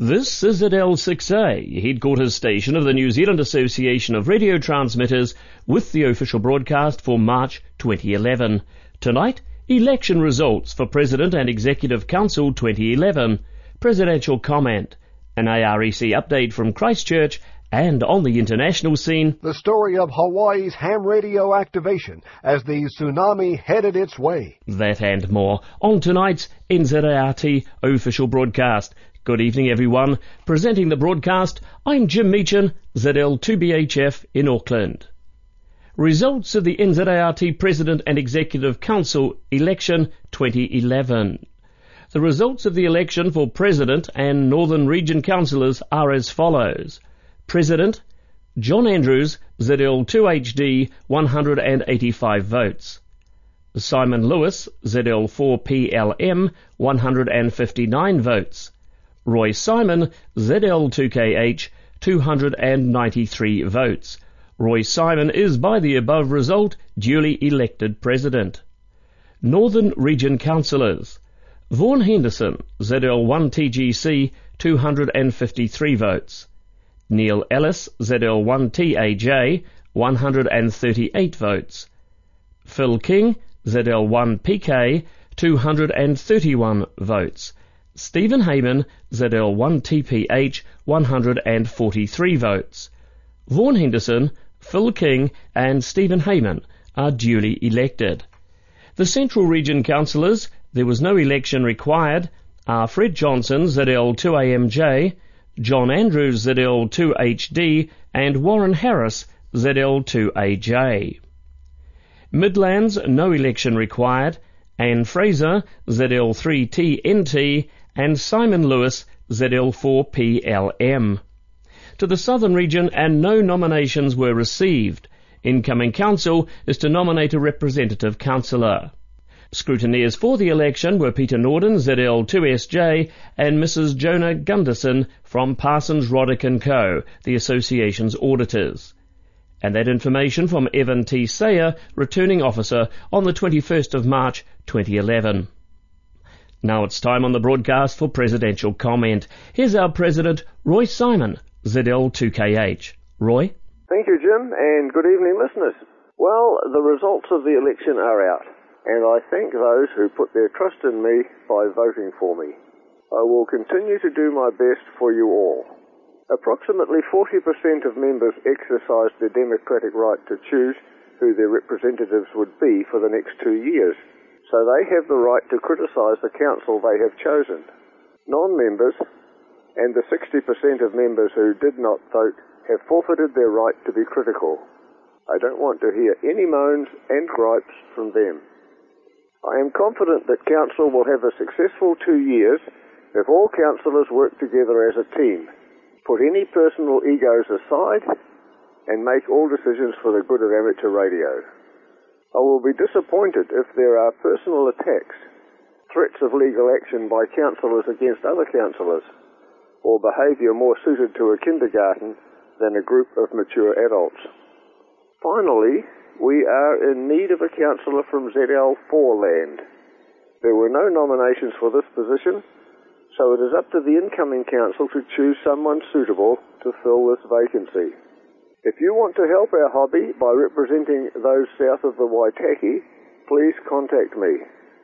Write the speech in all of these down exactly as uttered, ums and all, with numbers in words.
This is Z L six A, headquarters station of the New Zealand Association of Radio Transmitters, with the official broadcast for March twenty eleven. Tonight, election results for President and Executive Council twenty eleven, presidential comment, an A R E C update from Christchurch, and on the international scene, the story of Hawaii's ham radio activation as the tsunami headed its way. That and more on tonight's N Z A R T official broadcast. Good evening, everyone. Presenting the broadcast, I'm Jim Meechan, Z L two B H F in Auckland. Results of the N Z A R T President and Executive Council election twenty eleven. The results of the election for President and Northern Region Councillors are as follows. President, John Andrews, Z L two H D, one hundred eighty-five votes. Simon Lewis, Z L four P L M, one hundred fifty-nine votes. Roy Simon, Z L two K H, two hundred ninety-three votes. Roy Simon is, by the above result, duly elected President. Northern Region Councillors. Vaughan Henderson, Z L one T G C, two hundred fifty-three votes. Neil Ellis, Z L one T A J, one hundred thirty-eight votes. Phil King, Z L one P K, two hundred thirty-one votes. Stephen Heyman, Z L one T P H, one hundred forty-three votes. Vaughan Henderson, Phil King and Stephen Heyman are duly elected. The Central Region Councillors, there was no election required, are Fred Johnson, Z L two A M J, John Andrews, Z L two H D and Warren Harris, Z L two A J. Midlands, no election required, Anne Fraser, Z L three T N T and Simon Lewis, Z L four P L M. To the Southern Region, and no nominations were received. Incoming council is to nominate a representative councillor. Scrutineers for the election were Peter Norden, Z L two S J, and Missus Jonah Gunderson from Parsons Roddick and Co., the association's auditors. And that information from Evan T. Sayer, returning officer, on the twenty-first of March twenty eleven. Now it's time on the broadcast for presidential comment. Here's our President, Roy Simon, Z L two K H. Roy? Thank you, Jim, and good evening, listeners. Well, the results of the election are out, and I thank those who put their trust in me by voting for me. I will continue to do my best for you all. Approximately forty percent of members exercised their democratic right to choose who their representatives would be for the next two years. So they have the right to criticise the council they have chosen. Non-members and the sixty percent of members who did not vote have forfeited their right to be critical. I don't want to hear any moans and gripes from them. I am confident that council will have a successful two years if all councillors work together as a team, put any personal egos aside, and make all decisions for the good of amateur radio. I will be disappointed if there are personal attacks, threats of legal action by councillors against other councillors, or behaviour more suited to a kindergarten than a group of mature adults. Finally, we are in need of a councillor from Z L four land. There were no nominations for this position, so it is up to the incoming council to choose someone suitable to fill this vacancy. If you want to help our hobby by representing those south of the Waitaki, please contact me.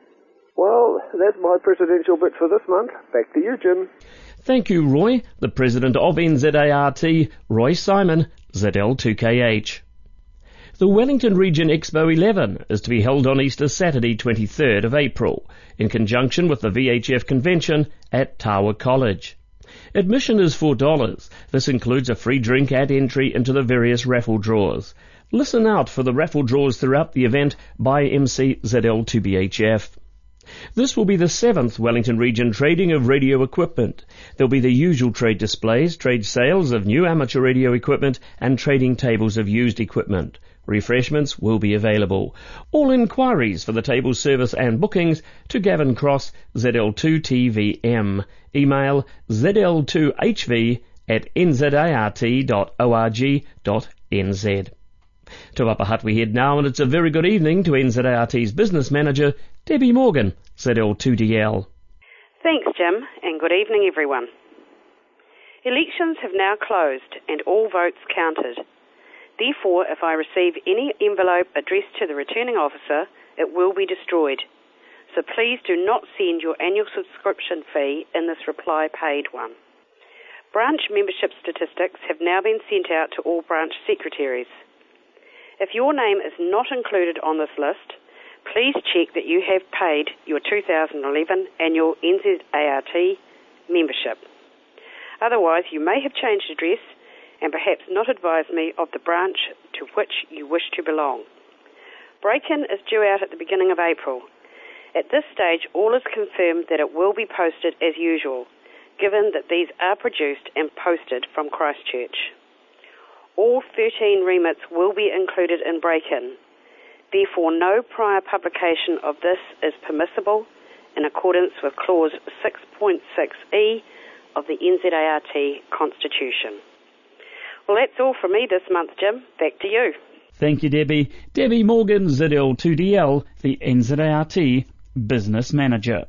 Well, that's my presidential bit for this month. Back to you, Jim. Thank you, Roy. The President of N Z A R T, Roy Simon, Z L two K H. The Wellington Region Expo eleven is to be held on Easter Saturday, twenty-third of April, in conjunction with the V H F convention at Tawa College. Admission is four dollars. This includes a free drink at entry into the various raffle draws. Listen out for the raffle draws throughout the event by M C Z L two B H F. This will be the seventh Wellington Region trading of radio equipment. There'll be the usual trade displays, trade sales of new amateur radio equipment and trading tables of used equipment. Refreshments will be available. All inquiries for the table service and bookings to Gavin Cross, Z L two T V M. Email Z L two H V at n z a r t dot org dot n z. To Upper Hutt we head now, and it's a very good evening to N Z A R T's business manager, Debbie Morgan, Z L two D L. Thanks, Jim, and good evening, everyone. Elections have now closed and all votes counted. Therefore, if I receive any envelope addressed to the returning officer, it will be destroyed. So please do not send your annual subscription fee in this reply paid one. Branch membership statistics have now been sent out to all branch secretaries. If your name is not included on this list, please check that you have paid your two thousand eleven annual N Z A R T membership. Otherwise, you may have changed address and perhaps not advised me of the branch to which you wish to belong. Break-in is due out at the beginning of April. At this stage, all is confirmed that it will be posted as usual, given that these are produced and posted from Christchurch. All thirteen remits will be included in break-in. Therefore, no prior publication of this is permissible in accordance with Clause six point six E of the N Z A R T Constitution. Well, that's all from me this month, Jim. Back to you. Thank you, Debbie. Debbie Morgan, Z L two D L, the N Z A R T Business Manager.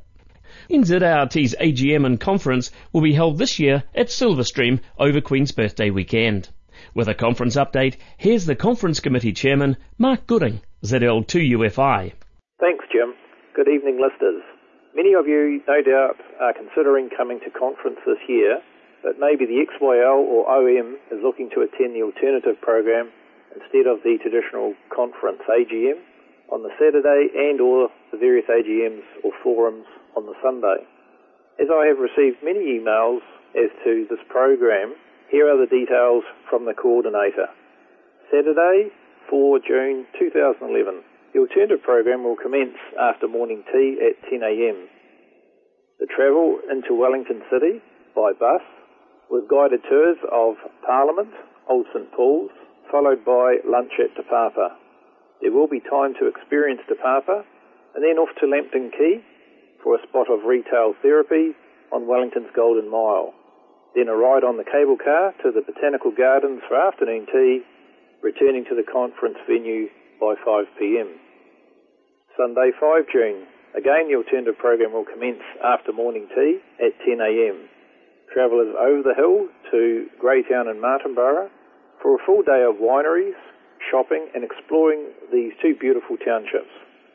N Z A R T's A G M and conference will be held this year at Silverstream over Queen's Birthday weekend. With a conference update, here's the Conference Committee Chairman, Mark Gooding, Z L two U F I. Thanks, Jim. Good evening, listeners. Many of you, no doubt, are considering coming to conference this year, but maybe the X Y L or O M is looking to attend the alternative program instead of the traditional conference A G M on the Saturday and or the various A G Ms or forums on the Sunday. As I have received many emails as to this program, here are the details from the coordinator. Saturday, the fourth of June two thousand eleven. The alternative program will commence after morning tea at ten a m. The travel into Wellington City by bus with guided tours of Parliament, Old Saint Paul's, followed by lunch at Te Papa. There will be time to experience Te Papa and then off to Lambton Quay for a spot of retail therapy on Wellington's Golden Mile. Then a ride on the cable car to the Botanical Gardens for afternoon tea, returning to the conference venue by five p m. Sunday, the fifth of June. Again, the alternative program will commence after morning tea at ten a m. Travel is over the hill to Greytown and Martinborough for a full day of wineries, shopping and exploring these two beautiful townships.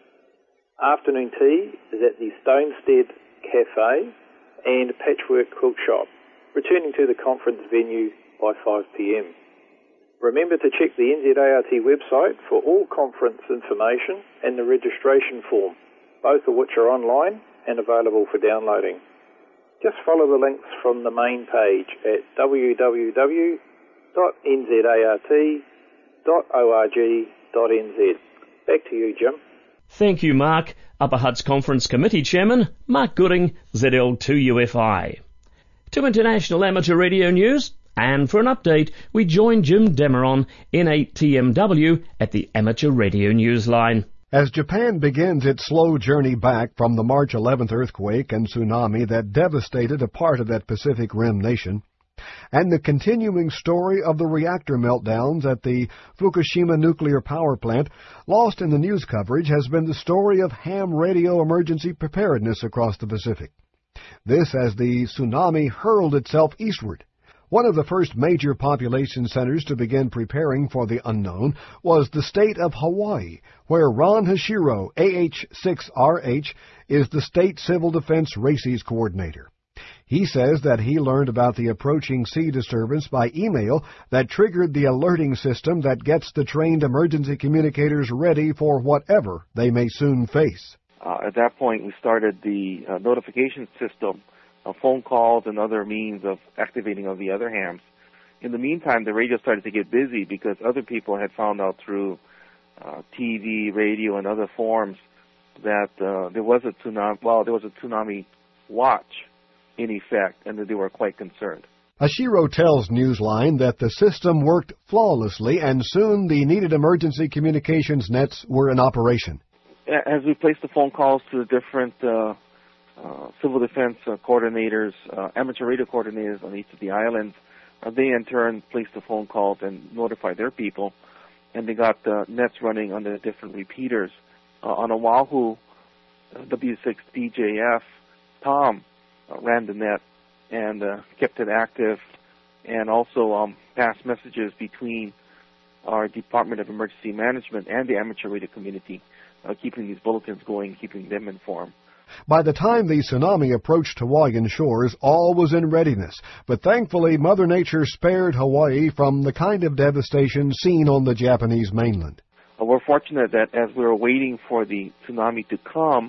Afternoon tea is at the Stonestead Cafe and Patchwork Quilt Shop, returning to the conference venue by five p m. Remember to check the N Z A R T website for all conference information and the registration form, both of which are online and available for downloading. Just follow the links from the main page at w w w dot n z a r t dot org dot n z. Back to you, Jim. Thank you, Mark. Upper Hutt's Conference Committee Chairman, Mark Gooding, Z L two U F I. To international amateur radio news, and for an update, we join Jim Demeron in eight T M W at the Amateur Radio Newsline. As Japan begins its slow journey back from the March eleventh earthquake and tsunami that devastated a part of that Pacific Rim nation, and the continuing story of the reactor meltdowns at the Fukushima nuclear power plant, lost in the news coverage has been the story of ham radio emergency preparedness across the Pacific. This as the tsunami hurled itself eastward. One of the first major population centers to begin preparing for the unknown was the state of Hawaii, where Ron Hashiro, A H six R H, is the state civil defense RACES coordinator. He says that he learned about the approaching sea disturbance by email that triggered the alerting system that gets the trained emergency communicators ready for whatever they may soon face. Uh, at that point, we started the uh, notification system of phone calls and other means of activating of the other hams. In the meantime, the radio started to get busy because other people had found out through uh, T V, radio, and other forms that uh, there was a tsunami. Well, there was a tsunami watch in effect, and that they were quite concerned. Hashiro tells Newsline that the system worked flawlessly, and soon the needed emergency communications nets were in operation. As we placed the phone calls to the different uh, uh, civil defense uh, coordinators, uh, amateur radio coordinators on each of the islands, uh, they in turn placed the phone calls and notified their people, and they got the nets running on the different repeaters. Uh, on Oahu, uh, W six D J F, Tom uh, ran the net and uh, kept it active and also um, pass messages between our Department of Emergency Management and the amateur radio community, uh, keeping these bulletins going, keeping them informed. By the time the tsunami approached Hawaiian shores, all was in readiness, but thankfully Mother Nature spared Hawaii from the kind of devastation seen on the Japanese mainland. Uh, we're fortunate that as we were waiting for the tsunami to come,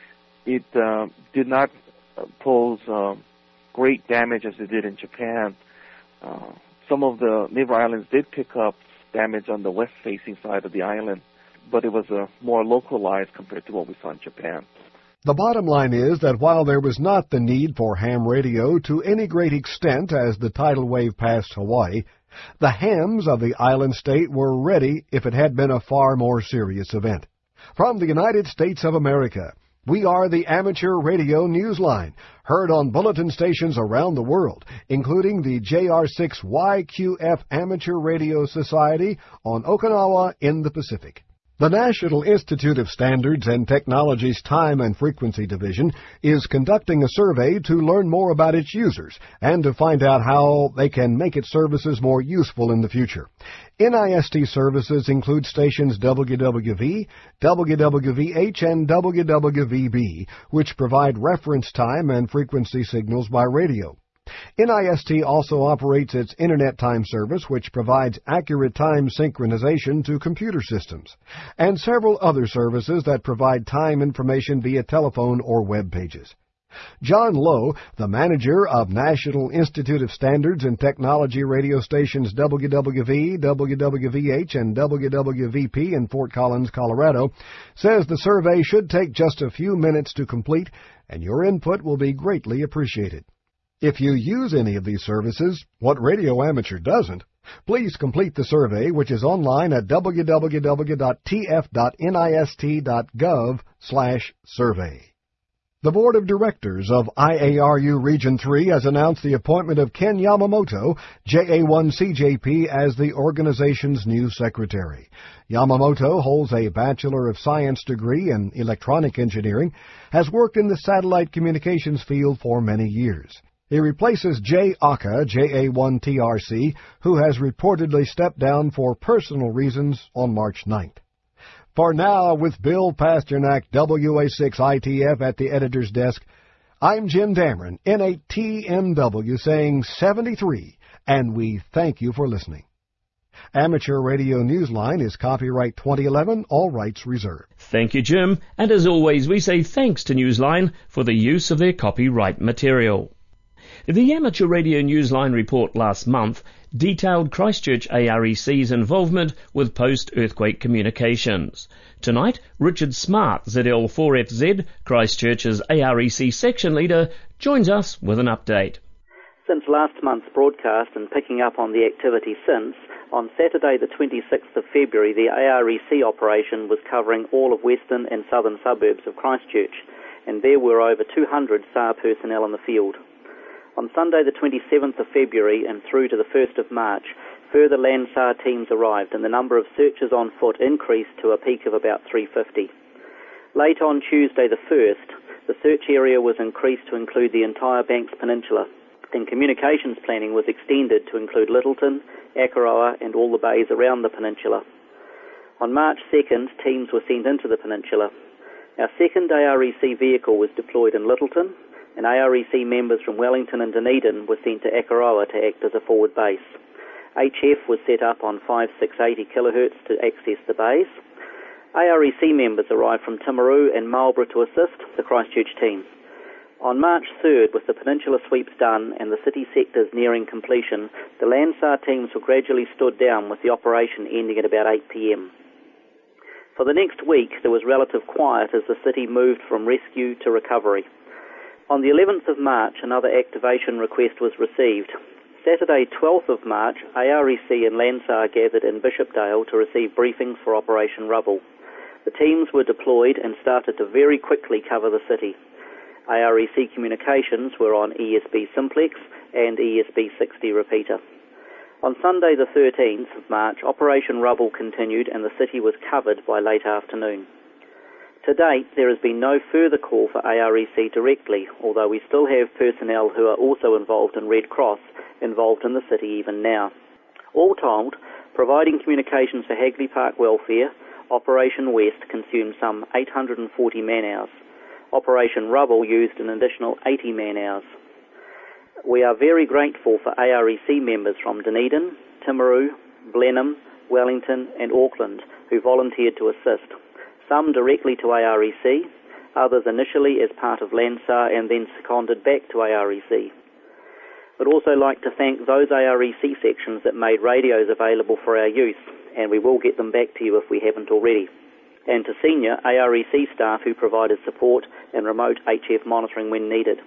it uh, did not pose uh, great damage as it did in Japan. Uh, some of the neighbor islands did pick up damage on the west-facing side of the island, but it was uh, more localized compared to what we saw in Japan. The bottom line is that while there was not the need for ham radio to any great extent as the tidal wave passed Hawaii, the hams of the island state were ready if it had been a far more serious event. From the United States of America, we are the Amateur Radio Newsline, heard on bulletin stations around the world, including the J R six Y Q F Amateur Radio Society on Okinawa in the Pacific. The National Institute of Standards and Technology's Time and Frequency Division is conducting a survey to learn more about its users and to find out how they can make its services more useful in the future. N I S T services include stations W W V, W W V H, and W W V B, which provide reference time and frequency signals by radio. N I S T also operates its Internet Time Service, which provides accurate time synchronization to computer systems, and several other services that provide time information via telephone or web pages. John Lowe, the manager of National Institute of Standards and Technology radio stations W W V, W W V H, and W W V P in Fort Collins, Colorado, says the survey should take just a few minutes to complete, and your input will be greatly appreciated. If you use any of these services, what Radio Amateur doesn't, please complete the survey, which is online at w w w dot t f dot nist dot gov slash survey. The Board of Directors of I A R U Region three has announced the appointment of Ken Yamamoto, J A one C J P, as the organization's new secretary. Yamamoto holds a Bachelor of Science degree in electronic engineering, has worked in the satellite communications field for many years. He replaces Jay Aka, J A one T R C, who has reportedly stepped down for personal reasons on March ninth. For now, with Bill Pasternak, W A six I T F at the editor's desk, I'm Jim Dameron, N eight T M W, saying seventy-three, and we thank you for listening. Amateur Radio Newsline is copyright twenty eleven, all rights reserved. Thank you, Jim, and as always, we say thanks to Newsline for the use of their copyright material. The Amateur Radio Newsline report last month detailed Christchurch A R E C's involvement with post-earthquake communications. Tonight, Richard Smart, Z L four F Z, Christchurch's A R E C section leader, joins us with an update. Since last month's broadcast and picking up on the activity since, on Saturday the twenty-sixth of February, the A R E C operation was covering all of western and southern suburbs of Christchurch, and there were over two hundred S A R personnel in the field. On Sunday the twenty-seventh of February and through to the first of March, further land S A R teams arrived and the number of searches on foot increased to a peak of about three hundred fifty. Late on Tuesday the first, the search area was increased to include the entire Banks Peninsula, and communications planning was extended to include Lyttelton, Akaroa and all the bays around the peninsula. On March second, teams were sent into the peninsula. Our second A R E C vehicle was deployed in Lyttelton, and A R E C members from Wellington and Dunedin were sent to Akaroa to act as a forward base. H F was set up on five six eighty kilohertz to access the bays. A R E C members arrived from Timaru and Marlborough to assist the Christchurch team. On March third, with the peninsula sweeps done and the city sectors nearing completion, the land S A R teams were gradually stood down, with the operation ending at about eight p m. For the next week, there was relative quiet as the city moved from rescue to recovery. On the eleventh of March, another activation request was received. Saturday, twelfth of March, A R E C and Land S A R gathered in Bishopdale to receive briefings for Operation Rubble. The teams were deployed and started to very quickly cover the city. A R E C communications were on E S B Simplex and E S B sixty repeater. On Sunday the thirteenth of March, Operation Rubble continued and the city was covered by late afternoon. To date, there has been no further call for A R E C directly, although we still have personnel who are also involved in Red Cross involved in the city even now. All told, providing communications for Hagley Park Welfare, Operation West consumed some eight hundred forty man-hours. Operation Rubble used an additional eighty man-hours. We are very grateful for A R E C members from Dunedin, Timaru, Blenheim, Wellington and Auckland who volunteered to assist, some directly to A R E C, others initially as part of LANSAR and then seconded back to A R E C. I'd also like to thank those A R E C sections that made radios available for our use, and we will get them back to you if we haven't already, and to senior A R E C staff who provided support and remote H F monitoring when needed.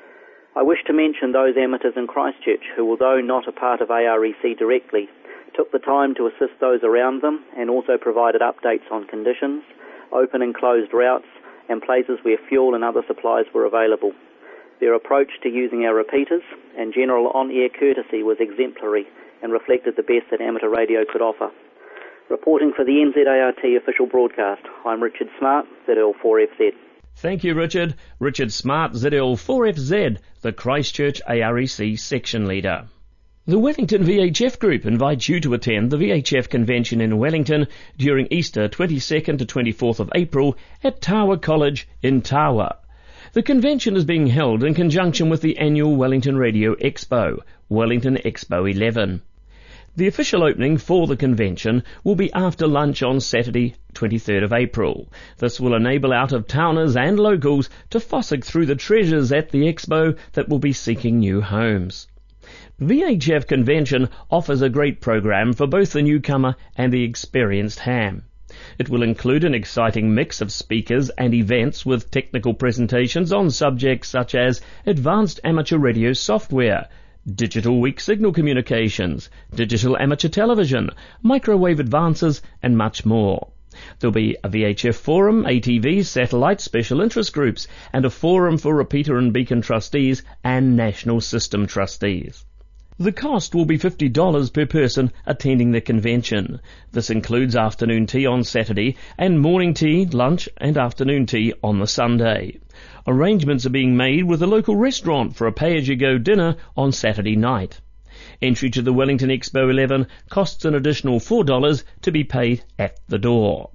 I wish to mention those amateurs in Christchurch who, although not a part of A R E C directly, took the time to assist those around them and also provided updates on conditions, open and closed routes, and places where fuel and other supplies were available. Their approach to using our repeaters and general on-air courtesy was exemplary and reflected the best that amateur radio could offer. Reporting for the N Z A R T official broadcast, I'm Richard Smart, Z L four F Z. Thank you, Richard. Richard Smart, Z L four F Z, the Christchurch A R E C section leader. The Wellington V H F Group invites you to attend the V H F convention in Wellington during Easter twenty-second to twenty-fourth of April at Tawa College in Tawa. The convention is being held in conjunction with the annual Wellington Radio Expo, Wellington Expo eleven. The official opening for the convention will be after lunch on Saturday, twenty-third of April. This will enable out-of-towners and locals to fossick through the treasures at the expo that will be seeking new homes. V H F Convention offers a great program for both the newcomer and the experienced ham. It will include an exciting mix of speakers and events with technical presentations on subjects such as advanced amateur radio software, digital weak signal communications, digital amateur television, microwave advances, and much more. There'll be a V H F forum, A T V, satellite, special interest groups, and a forum for repeater and beacon trustees and national system trustees. The cost will be fifty dollars per person attending the convention. This includes afternoon tea on Saturday and morning tea, lunch and afternoon tea on the Sunday. Arrangements are being made with a local restaurant for a pay-as-you-go dinner on Saturday night. Entry to the Wellington Expo eleven costs an additional four dollars to be paid at the door.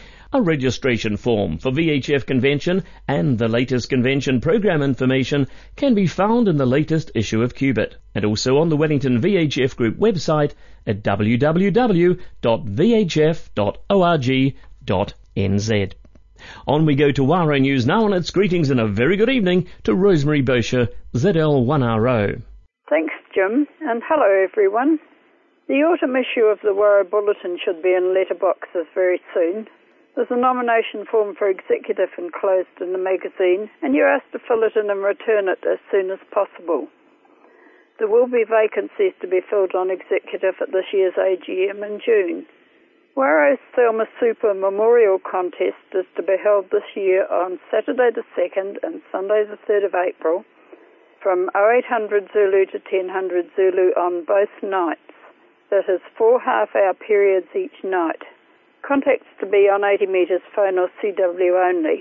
A registration form for V H F Convention and the latest convention program information can be found in the latest issue of Qubit and also on the Wellington V H F Group website at w w w dot v h f dot org dot n z. On we go to Waro News now, and its greetings and a very good evening to Rosemary Bosher, Z L one R O. Thanks, Jim, and hello everyone. The autumn issue of the Waro Bulletin should be in letterboxes very soon. There's a nomination form for executive enclosed in the magazine, and you're asked to fill it in and return it as soon as possible. There will be vacancies to be filled on executive at this year's A G M in June. Waro's Thelma Super Memorial Contest is to be held this year on Saturday the second and Sunday the third of April from oh eight hundred Zulu to ten hundred Zulu on both nights. That is four half-hour periods each night. Contacts to be on eighty metres phone or C W only.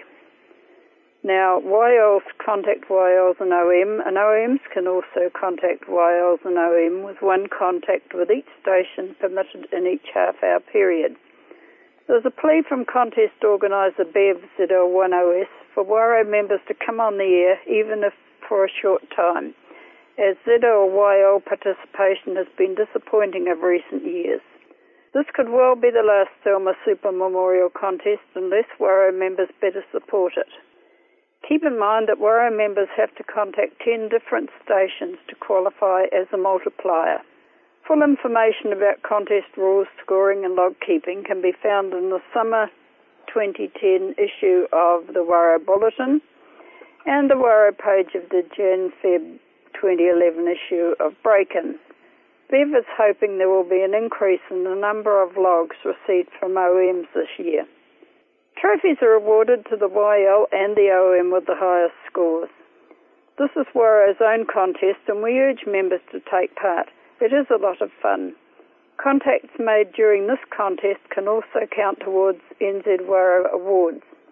Now, Y Ls contact Y Ls and O M, and O Ms can also contact Y Ls and O M with one contact with each station permitted in each half-hour period. There's a plea from contest organiser Bev Z L one O S for Waro members to come on the air, even if for a short time, as Z L Y L participation has been disappointing of recent years. This could well be the last Thelma Super Memorial Contest unless Waro members better support it. Keep in mind that Waro members have to contact ten different stations to qualify as a multiplier. Full information about contest rules, scoring and log keeping can be found in the summer twenty ten issue of the Waro Bulletin and the Waro page of the Jan-Feb twenty eleven issue of Break-In. Bev is hoping there will be an increase in the number of logs received from O Ms this year. Trophies are awarded to the Y L and the O M with the highest scores. This is Waro's own contest and we urge members to take part. It is a lot of fun. Contacts made during this contest can also count towards N Z Waro awards.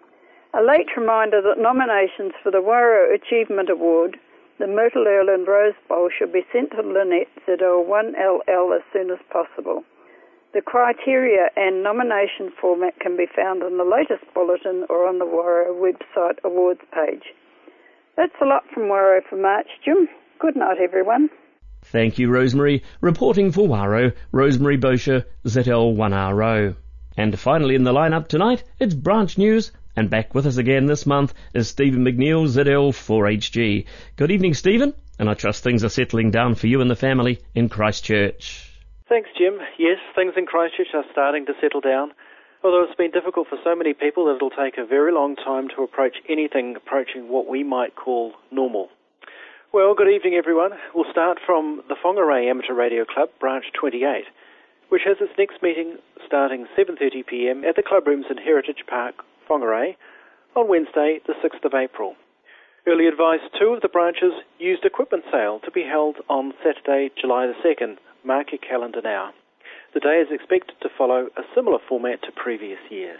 A late reminder that nominations for the Wairau Achievement Award, the Myrtle Earl and Rose Bowl, should be sent to Lynette Z L one L L as soon as possible. The criteria and nomination format can be found in the latest bulletin or on the Wairau website awards page. That's a lot from Wairau for March, Jim. Good night, everyone. Thank you, Rosemary. Reporting for Wairau, Rosemary Bosher, Z L one R O. And finally in the lineup tonight, it's Branch News, and back with us again this month is Stephen McNeil, Z L four H G. Good evening, Stephen, and I trust things are settling down for you and the family in Christchurch. Thanks, Jim. Yes, things in Christchurch are starting to settle down. Although it's been difficult for so many people that it'll take a very long time to approach anything approaching what we might call normal. Well, good evening, everyone. We'll start from the Whangarei Amateur Radio Club, Branch twenty-eight, which has its next meeting starting seven thirty p m at the club rooms in Heritage Park, Whangarei, on Wednesday, the sixth of April. Early advice, two of the branches used equipment sale to be held on Saturday, July the second. Mark your calendar now. The day is expected to follow a similar format to previous years.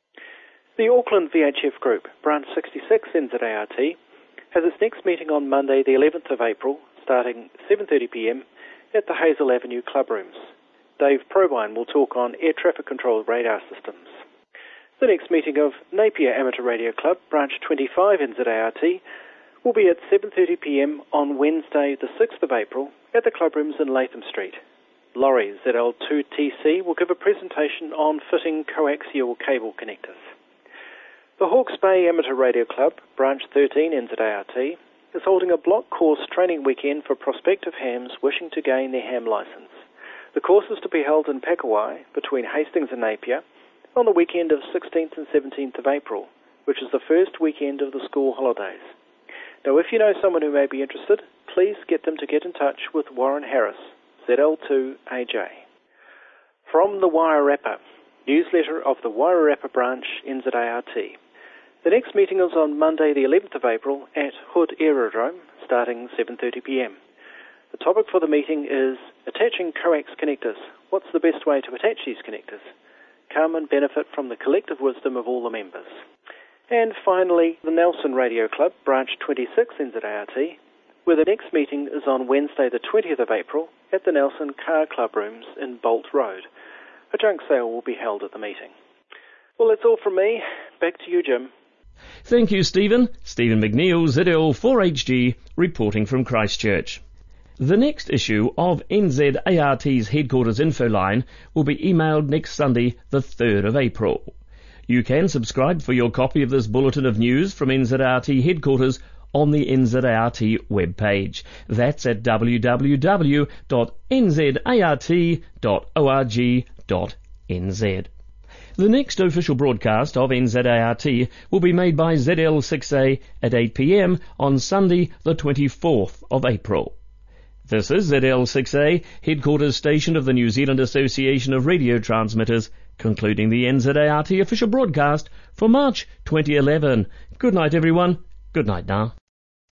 The Auckland V H F Group, Branch sixty-six N Z A R T, has its next meeting on Monday the eleventh of April, starting seven thirty p m at the Hazel Avenue Club Rooms. Dave Probine will talk on air traffic control radar systems. The next meeting of Napier Amateur Radio Club, Branch twenty-five N Z A R T, will be at seven thirty p m on Wednesday the sixth of April at the club rooms in Latham Street. Laurie, Z L two T C, will give a presentation on fitting coaxial cable connectors. The Hawke's Bay Amateur Radio Club, Branch thirteen N Z A R T, is holding a block course training weekend for prospective hams wishing to gain their ham licence. The course is to be held in Pakowai, between Hastings and Napier, on the weekend of sixteenth and seventeenth of April, which is the first weekend of the school holidays. Now, if you know someone who may be interested, please get them to get in touch with Warren Harris, Z L two A J. From the Wairarapa, newsletter of the Wairarapa Branch N Z A R T. The next meeting is on Monday the eleventh of April at Hood Aerodrome, starting seven thirty p m. The topic for the meeting is attaching coax connectors. What's the best way to attach these connectors? Come and benefit from the collective wisdom of all the members. And finally, the Nelson Radio Club, Branch twenty-six N Z A R T, where the next meeting is on Wednesday the twentieth of April at the Nelson Car Club Rooms in Bolt Road. A junk sale will be held at the meeting. Well, that's all from me. Back to you, Jim. Thank you, Stephen. Stephen McNeil, Z L four H G, reporting from Christchurch. The next issue of N Z A R T's Headquarters Info Line will be emailed next Sunday, the third of April. You can subscribe for your copy of this bulletin of news from N Z A R T Headquarters on the N Z A R T webpage. That's at w w w dot n z a r t dot org dot n z. The next official broadcast of N Z A R T will be made by Z L six A at eight p m on Sunday the twenty-fourth of April. This is Z L six A, headquarters station of the New Zealand Association of Radio Transmitters, concluding the N Z A R T official broadcast for March twenty eleven. Good night, everyone. Good night now.